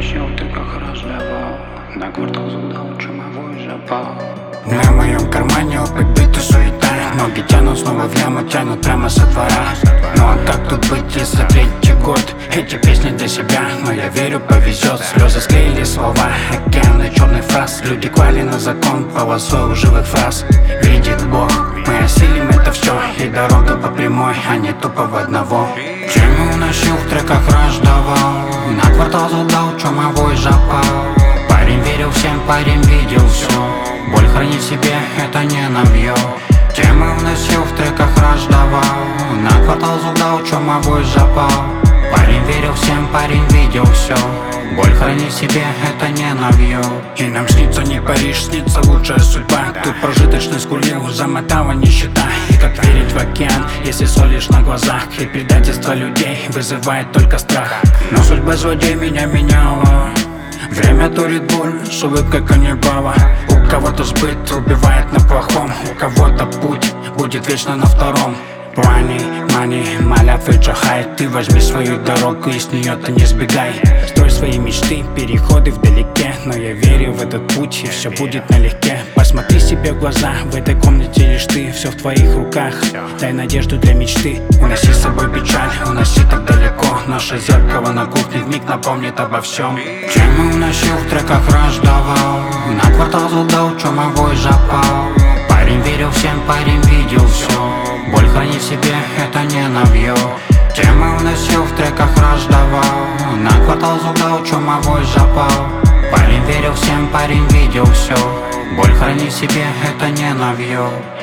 уносил, ты как раздавал. На квартал задал чумовой запал. На моем кармане опыт бита суета. Ноги тянут снова в яму, тянут прямо со двора. Ну а как тут быть, если третий год? Эти песни для себя, но я верю, повезет. Слезы склеили слова, океаны черных фраз. Люди клали на закон, полосой живых фраз. Видит Бог, мы осилим это все. И дорога по прямой, а не тупо в одного. Темы уносил, в треках раздавал. На квартал задал чумовой запал. Парень верил всем, парень видел все. Боль хранить в себе, это не навье. Темы вносил, в треках раздавал. На квартал задал чумовой запал. Парень верил всем, парень видел все. Боль хранить в себе, это не навье. И нам снится не Париж, снится лучшая судьба. Тут прожиточный скулил, замотала нищета. И как верить в океан, если солишь на глазах. И предательство людей вызывает только страх. Но судьба злодей меня меняла. Время турит боль с улыбкой каннибала. У кого-то сбыт убивает на плохом. У кого-то путь будет вечно на втором плане. Money, my life it's a high. Ты возьми свою дорогу и с нее ты не сбегай. Строй свои мечты, переходы вдалеке. Но я верю в этот путь, и все будет налегке. Посмотри себе в глаза, в этой комнате лишь ты. Все в твоих руках, дай надежду для мечты. Уноси с собой печаль, уноси так далеко. Наше зеркало на кухне вмиг напомнит обо всем. Темы уносил, в треках раздавал. На квартал задал чумовой запал. Парень верил всем, парень видел все. Боль хранить в себе, это не навье. Темы уносил, в треках раздавал. На квартал задал чумовой запал. Парень верил всем, парень видел все. Боль хранить в себе, это не навье.